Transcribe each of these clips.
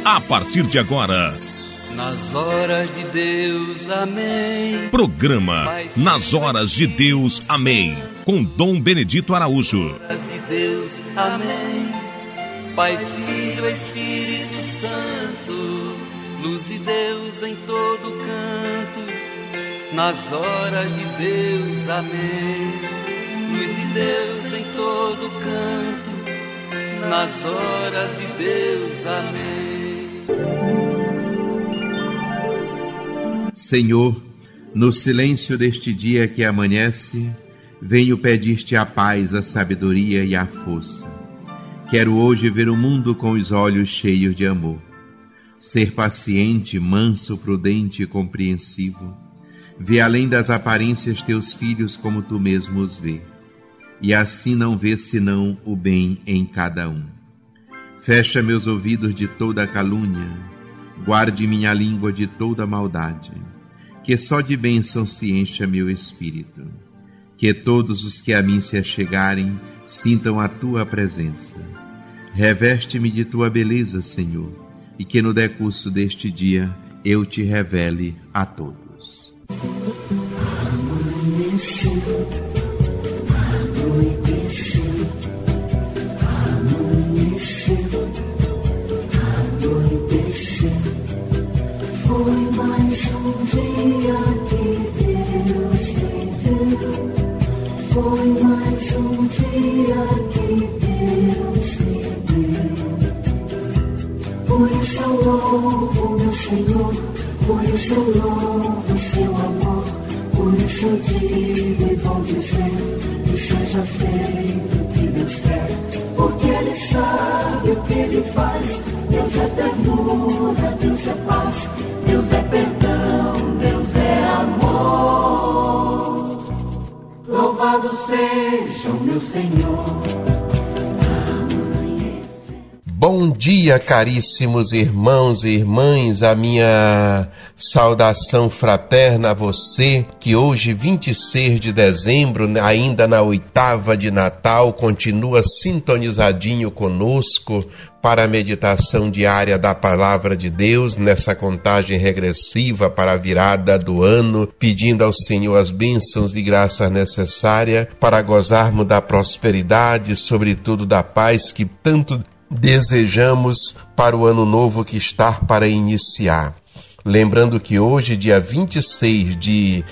A partir de agora, nas horas de Deus, amém. Programa Nas Horas de Deus, amém. Com Dom Benedito Araújo. Nas horas de Deus, amém. Pai, Filho, Espírito Santo, luz de Deus em todo canto. Nas horas de Deus, amém. Luz de Deus em todo canto. Nas horas de Deus, amém. Senhor, no silêncio deste dia que amanhece, venho pedir-te a paz, a sabedoria e a força. Quero hoje ver o mundo com os olhos cheios de amor. Ser paciente, manso, prudente e compreensivo. Ver além das aparências teus filhos como tu mesmo os vê. E assim não ver senão o bem em cada um. Fecha meus ouvidos de toda calúnia. Guarde minha língua de toda maldade. Que só de bênção se encha meu espírito. Que todos os que a mim se achegarem sintam a tua presença. Reveste-me de tua beleza, Senhor, e que no decurso deste dia eu te revele a todos. Amanheceu, anoiteceu, amanheceu, anoiteceu. Foi mais um dia que Deus me deu. Foi mais um dia que Deus me deu. Por isso eu louvo meu Senhor, por isso eu louvo seu amor. Por isso eu digo e vou dizer que seja feito o que Deus quer, porque Ele sabe o que Ele faz. Deus é ternura, Deus é paz, Deus é perdão, Deus é amor. Louvado seja o meu Senhor. Bom dia, caríssimos irmãos e irmãs, a minha saudação fraterna a você, que hoje, 26 de dezembro, ainda na oitava de Natal, continua sintonizadinho conosco para a meditação diária da Palavra de Deus, nessa contagem regressiva para a virada do ano, pedindo ao Senhor as bênçãos e graças necessárias para gozarmos da prosperidade, sobretudo da paz que tanto desejamos para o ano novo que está para iniciar. Lembrando que hoje, dia 26 de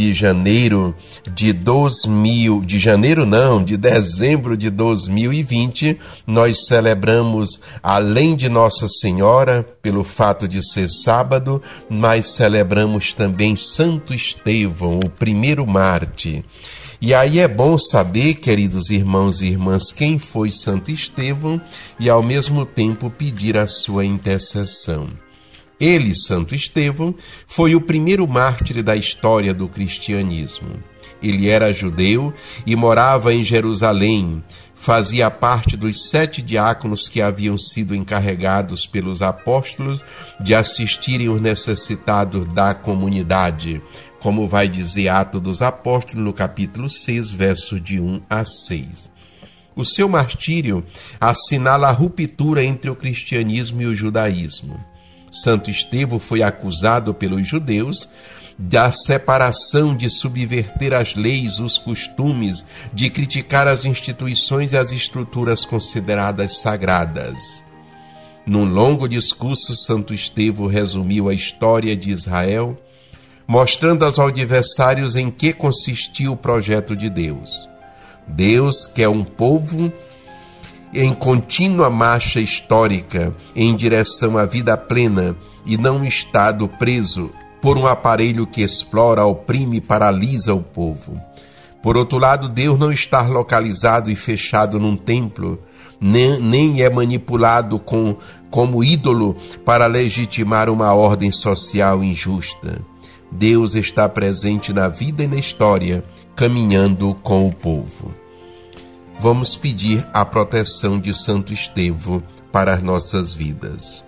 dezembro de 2020, nós celebramos, além de Nossa Senhora, pelo fato de ser sábado, mas celebramos também Santo Estevão, o primeiro mártir. E aí é bom saber, queridos irmãos e irmãs, quem foi Santo Estevão e, ao mesmo tempo, pedir a sua intercessão. Ele, Santo Estevão, foi o primeiro mártir da história do cristianismo. Ele era judeu e morava em Jerusalém. Fazia parte dos 7 diáconos que haviam sido encarregados pelos apóstolos de assistirem os necessitados da comunidade, como vai dizer Atos dos Apóstolos no capítulo 6, versos de 1 a 6. O seu martírio assinala a ruptura entre o cristianismo e o judaísmo. Santo Estevão foi acusado pelos judeus da separação, de subverter as leis, os costumes, de criticar as instituições e as estruturas consideradas sagradas. Num longo discurso, Santo Estevão resumiu a história de Israel, mostrando aos adversários em que consistia o projeto de Deus. Deus quer um povo em contínua marcha histórica em direção à vida plena e não um estado preso por um aparelho que explora, oprime e paralisa o povo. Por outro lado, Deus não está localizado e fechado num templo, nem é manipulado como ídolo para legitimar uma ordem social injusta. Deus está presente na vida e na história, caminhando com o povo. Vamos pedir a proteção de Santo Estevão para as nossas vidas.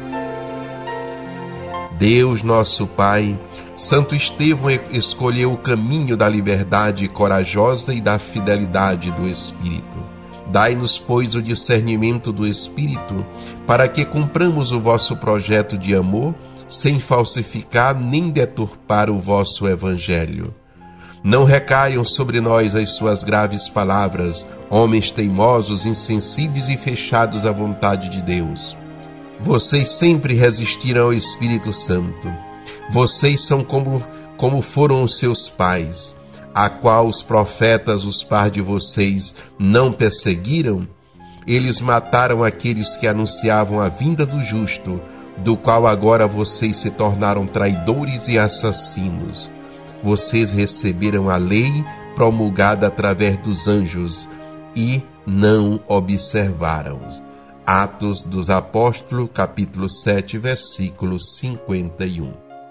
Deus, nosso Pai, Santo Estevão escolheu o caminho da liberdade corajosa e da fidelidade do Espírito. Dai-nos, pois, o discernimento do Espírito, para que cumpramos o vosso projeto de amor, sem falsificar nem deturpar o vosso Evangelho. Não recaiam sobre nós as suas graves palavras, homens teimosos, insensíveis e fechados à vontade de Deus. Vocês sempre resistiram ao Espírito Santo. Vocês são como foram os seus pais, a qual os profetas, os pais de vocês, não perseguiram? Eles mataram aqueles que anunciavam a vinda do justo, do qual agora vocês se tornaram traidores e assassinos. Vocês receberam a lei promulgada através dos anjos e não observaram. Atos dos Apóstolos, capítulo 7, versículo 51.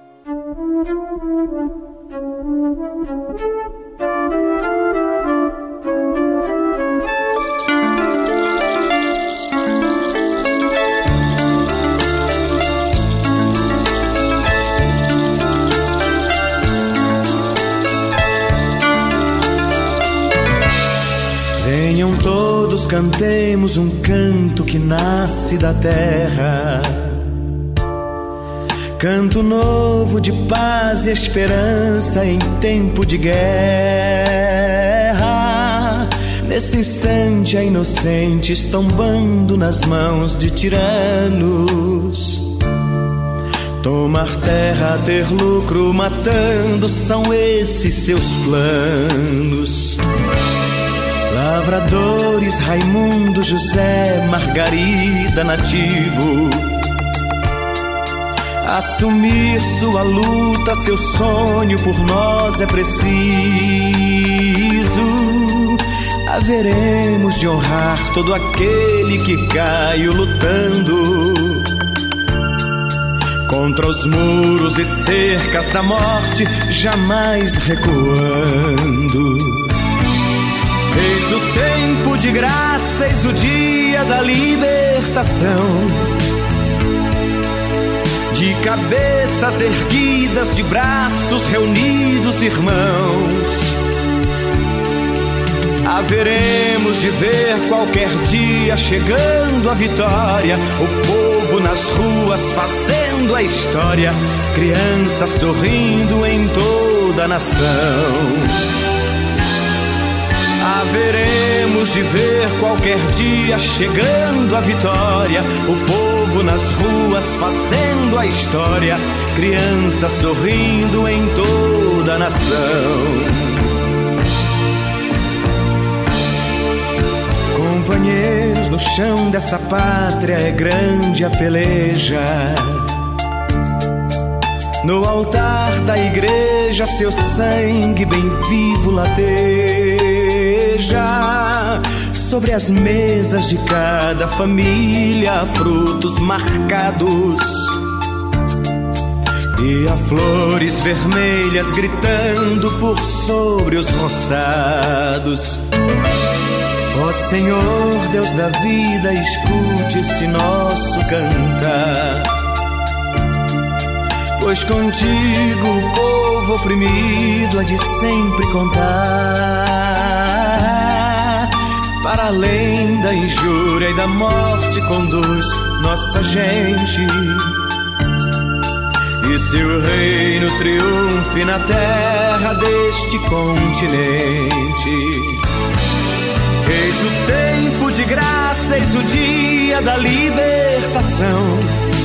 Venham todos, cantemos um canto que nasce da terra, canto novo de paz e esperança em tempo de guerra. Nesse instante há inocentes tombando nas mãos de tiranos. Tomar terra, ter lucro, matando, são esses seus planos. Lavradores, Raimundo, José, Margarida, Nativo. Assumir sua luta, seu sonho por nós é preciso. Haveremos de honrar todo aquele que caiu lutando contra os muros e cercas da morte, jamais recuando. Eis o tempo de graça, eis o dia da libertação. De cabeças erguidas, de braços reunidos, irmãos. Haveremos de ver qualquer dia chegando a vitória, o povo nas ruas fazendo a história, crianças sorrindo em toda a nação. Haveremos de ver qualquer dia chegando a vitória, o povo nas ruas fazendo a história, crianças sorrindo em toda a nação. Companheiros, no chão dessa pátria é grande a peleja. No altar da igreja seu sangue bem vivo lateja. Sobre as mesas de cada família frutos marcados, e há flores vermelhas gritando por sobre os roçados. Ó Senhor, Deus da vida, escute este nosso cantar, pois contigo o povo oprimido há de sempre contar. Para além da injúria e da morte conduz nossa gente, e seu reino triunfe na terra deste continente. Eis o tempo de graça, eis o dia da libertação.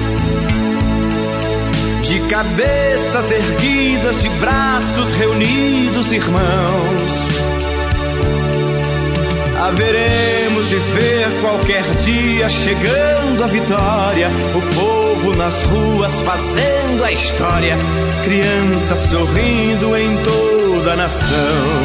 De cabeças erguidas, de braços reunidos, irmãos. Haveremos de ver qualquer dia chegando a vitória, o povo nas ruas fazendo a história, crianças sorrindo em toda a nação.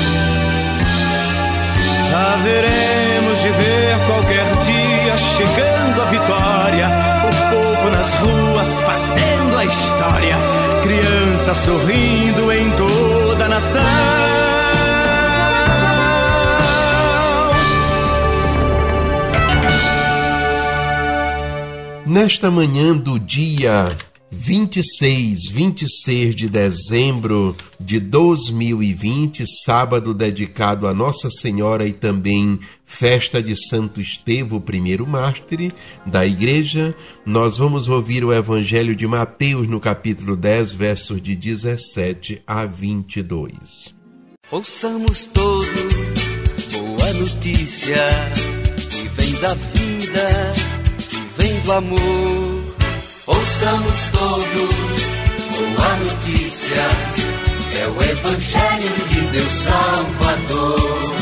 Haveremos de ver qualquer dia chegando a vitória, o povo nas ruas fazendo a história, crianças sorrindo em toda a nação. Nesta manhã do dia 26 de dezembro de 2020, sábado dedicado a Nossa Senhora e também festa de Santo Estevão, primeiro mártir da Igreja. Nós vamos ouvir o Evangelho de Mateus no capítulo 10, versos de 17 a 22. Ouçamos todos boa notícia, que vem da vida, que vem do amor. Ouçamos todos boa notícia, é o Evangelho de Deus Salvador.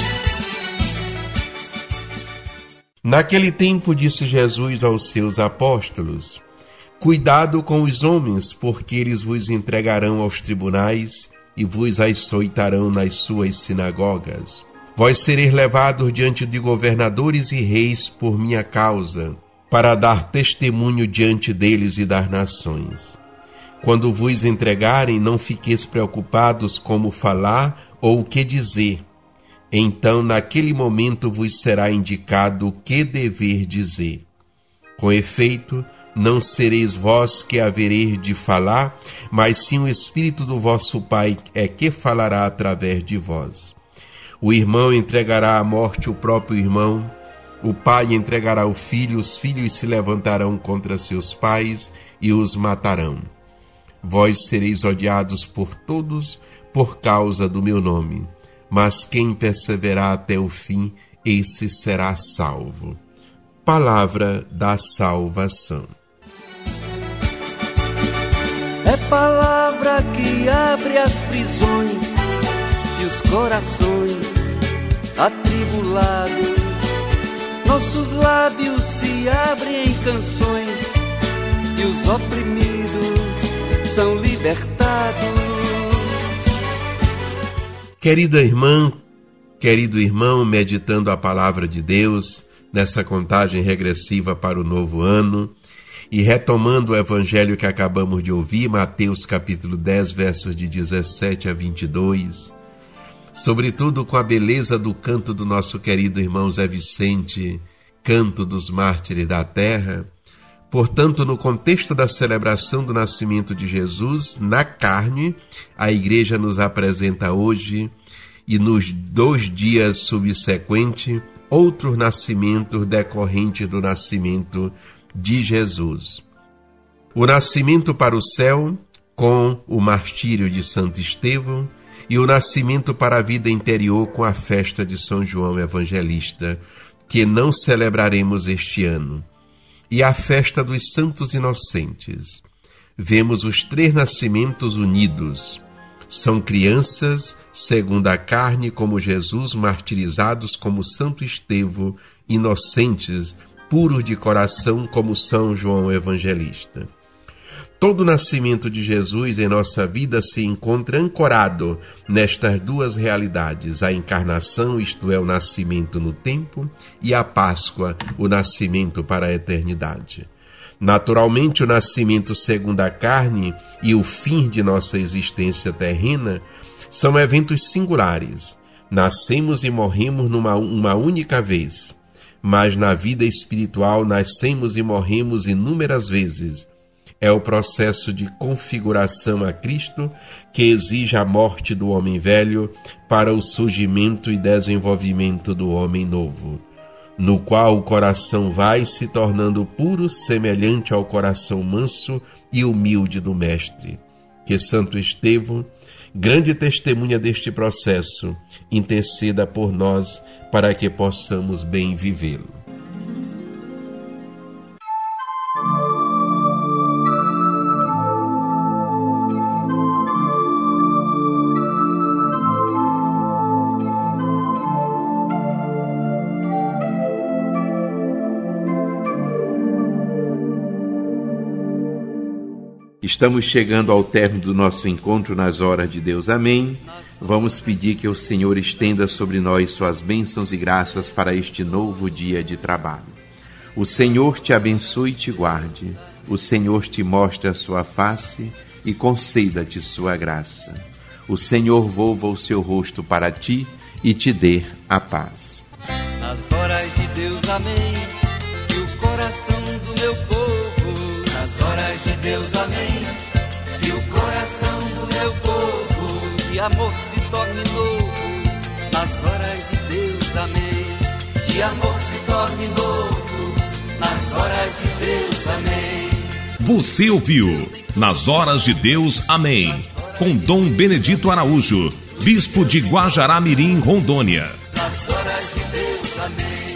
Naquele tempo disse Jesus aos seus apóstolos: Cuidado com os homens, porque eles vos entregarão aos tribunais e vos açoitarão nas suas sinagogas. Vós sereis levados diante de governadores e reis por minha causa, para dar testemunho diante deles e das nações. Quando vos entregarem, não fiqueis preocupados como falar ou o que dizer. Então, naquele momento, vos será indicado o que dever dizer. Com efeito, não sereis vós que havereis de falar, mas sim o Espírito do vosso Pai é que falará através de vós. O irmão entregará à morte o próprio irmão, o pai entregará o filho, os filhos se levantarão contra seus pais e os matarão. Vós sereis odiados por todos por causa do meu nome, mas quem perseverar até o fim, esse será salvo. Palavra da salvação. É palavra que abre as prisões e os corações atribulados. Nossos lábios se abrem em canções e os oprimidos são libertados. Querida irmã, querido irmão, meditando a palavra de Deus nessa contagem regressiva para o novo ano e retomando o evangelho que acabamos de ouvir, Mateus capítulo 10, versos de 17 a 22, sobretudo com a beleza do canto do nosso querido irmão Zé Vicente, Canto dos Mártires da Terra. Portanto, no contexto da celebração do nascimento de Jesus na carne, a Igreja nos apresenta hoje e nos 2 dias subsequentes outros nascimentos decorrentes do nascimento de Jesus. O nascimento para o céu com o martírio de Santo Estevão e o nascimento para a vida interior com a festa de São João Evangelista, que não celebraremos este ano, e a festa dos Santos Inocentes. Vemos os 3 nascimentos unidos. São crianças, segundo a carne, como Jesus, martirizados como Santo Estevão, inocentes, puros de coração, como São João Evangelista. Todo o nascimento de Jesus em nossa vida se encontra ancorado nestas 2 realidades, a encarnação, isto é, o nascimento no tempo, e a Páscoa, o nascimento para a eternidade. Naturalmente, o nascimento segundo a carne e o fim de nossa existência terrena são eventos singulares. Nascemos e morremos uma única vez, mas na vida espiritual nascemos e morremos inúmeras vezes. É o processo de configuração a Cristo que exige a morte do homem velho para o surgimento e desenvolvimento do homem novo, no qual o coração vai se tornando puro, semelhante ao coração manso e humilde do Mestre. Que Santo Estevão, grande testemunha deste processo, interceda por nós para que possamos bem vivê-lo. Estamos chegando ao término do nosso encontro nas horas de Deus. Amém. Vamos pedir que o Senhor estenda sobre nós suas bênçãos e graças para este novo dia de trabalho. O Senhor te abençoe e te guarde. O Senhor te mostre a sua face e conceda-te sua graça. O Senhor volva o seu rosto para ti e te dê a paz. Nas horas de Deus, amém. Que o coração do meu povo, nas horas de Deus, Deus, amém. Que o coração do meu povo de amor se torne novo nas horas de Deus, amém. De amor se torne novo nas horas de Deus, amém. Você ouviu Nas Horas de Deus, amém, com Dom Benedito Araújo, bispo de Guajará-Mirim, Rondônia. Nas horas de Deus, amém.